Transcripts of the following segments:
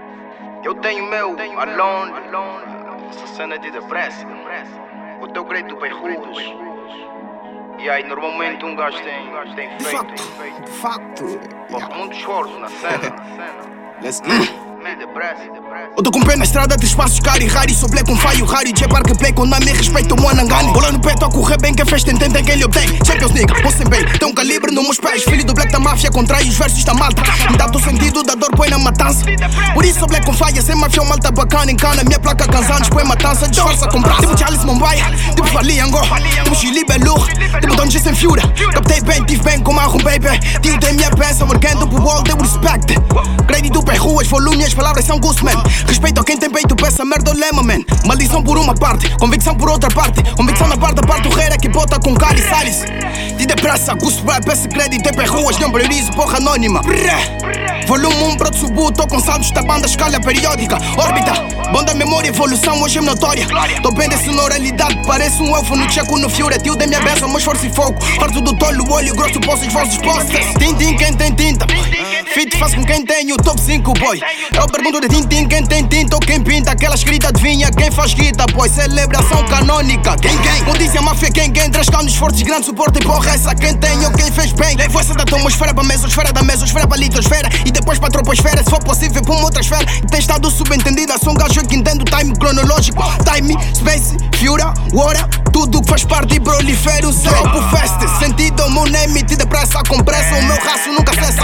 Eu tenho meu alone, essa cena de depressa. O teu crédito Beirut. E aí, normalmente um gajo tem feito. De facto. Bota muito esforço na cena. Let's go. Depressa. Eu tô com pé na estrada de espaços caro e raro. Sou play com faio raro e parque play com nome respeito o Moanangani. Bola no pé, tô a correr bem, que a festa tem quem lhe obtém. Champions League, você bem, tem um calibre nos meus pés. Filho do black da máfia, contrai os versos da malta. Me dá o sentido da dor, põe na matança. Por isso sou black com faia, sem máfia, malta bacana. Encana, minha placa cansados, põe matança. Disfarça com braço, tipo Charles Mumbai, tipo Fali Angol, tipo Chili Belur, tipo Don G sem Fiura. Captei bem, tive bem com marrom baby. Tio tem minha peça, workando pro wall, deu respect. Crédito pé ruas, volume, as palavras são Guzman. Respeito a quem tem peito, peça merda ou lema, man. Maldição por uma parte, convicção por outra parte. Convicção na parte da parte do rei é que bota com cara e salis. De depressa, Gusto vai, peça crédito, tem pé ruas, não priorizo, porra anônima. Volume 1, broto subu, tô com saldos da banda, escala periódica. Órbita, bom da memória, evolução hoje é notória. Tô bem de sonoralidade, parece um elfo no checo no fiore. Tio da minha benção, mas força e fogo. Parto do tolo, olho grosso, poço os vossos postes. Tintin, quem tem tinta. Fit faz com quem tem o top 5, boy. Eu pergunto de tintin, quem tem tinta ou quem pinta. Aquela escrita adivinha, quem faz guita, boy. Celebração canônica. Quem? Não diz a máfia, quem? Trascando esforços, grande suporte e porra. Essa quem tem ou quem fez bem. Levo essa da atmosfera pra mesosfera, da mesosfera pra litosfera. E depois pra troposfera, se for possível, pra uma outra esfera. E tem estado subentendida, sou um gajo que entendo time cronológico. Time, space, fura, water. Tudo que faz parte e prolifera o Dropo fest. Sentido, o meu name, te depressa, compressa. O meu raço nunca cessa.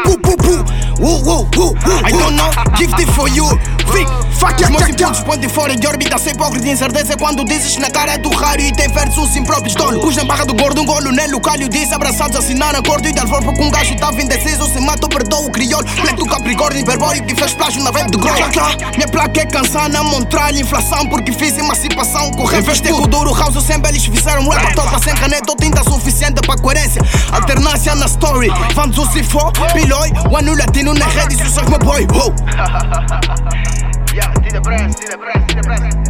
I don't know, gifted for you. Os meus impulsos põem fora de órbita. Sem hipócrita e incerteza quando dizes na cara do raro. E tem versos impróprios tolo. Pus na barra do gordo, um golo nele. O calho disse abraçados, assinar acordo. E dar volta com um gajo tava indeciso. Se matou, perdoa o crioulo. Black do Capricórnio, hiperbólico que fez plágio na web do Groll. Minha placa é cansada, Montreal, inflação. Porque fiz emancipação. Correndo festejo com o Douro House. Sempre eles fizeram rap à topa. Sem caneta ou tinta suficiente pra coerência. Alternância na story. Vamos o se for, pilói. O ano latino na rede, isso é meu boy. Yeah, see the breast.